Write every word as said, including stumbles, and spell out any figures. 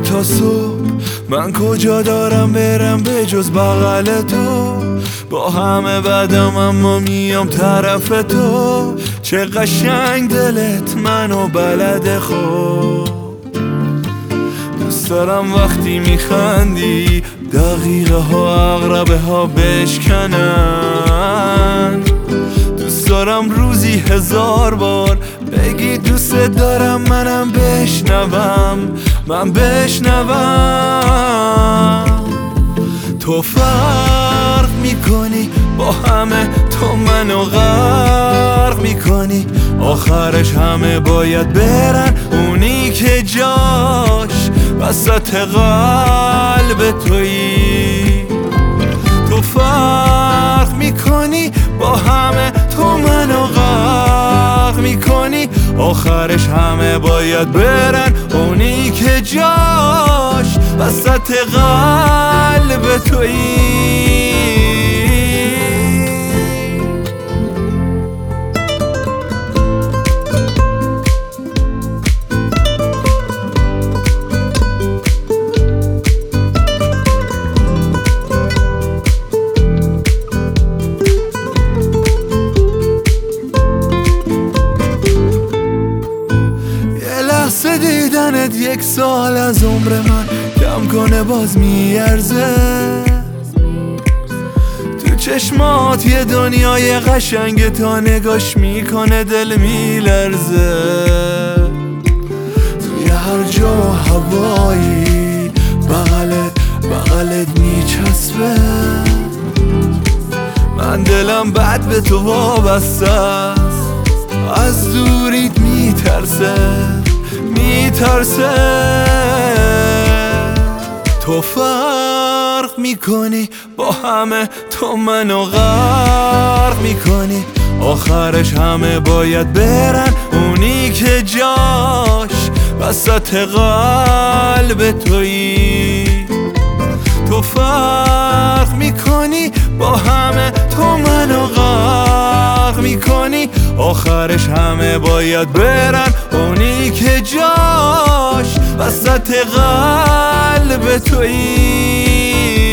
تا صبح من کجا دارم برم به جز بغل تو. با همه بدم اما میام طرف تو. چه قشنگ دلت منو بلده خوب. دوست دارم وقتی میخندی دقیقه ها عقربه ها بشکنن. دوست دارم روزی هزار بار بگی دوست دارم منم بشنوم من بشنوم. تو فرق میکنی با همه، تو منو غرق میکنی. آخرش همه باید برن، اونی که جاش وسط قلب تویی. تو فرق میکنی با همه، تو منو غرق میکنی. آخرش همه باید برن، اونی که جاش وسط قلب تویی. لحظه دیدنت یک سال از عمر من کم کنه باز میارزه. تو چشمات یه دنیای قشنگ، تا نگاش میکنه دل میلرزه. توی هر جا هوایی بغلت بغلت میچسبه. من دلم بد به تو وابسته است، از دوریت میترسه میترسه. تو فرق میکنی با همه، تو منو غرق میکنی. آخرش همه باید برن، اونی که جاش وسط قلب تویی. تو فرق میکنی با همه، تو منو غرق میکنی. آخرش همه باید برن، اونی که جاش وسط قلب تویی.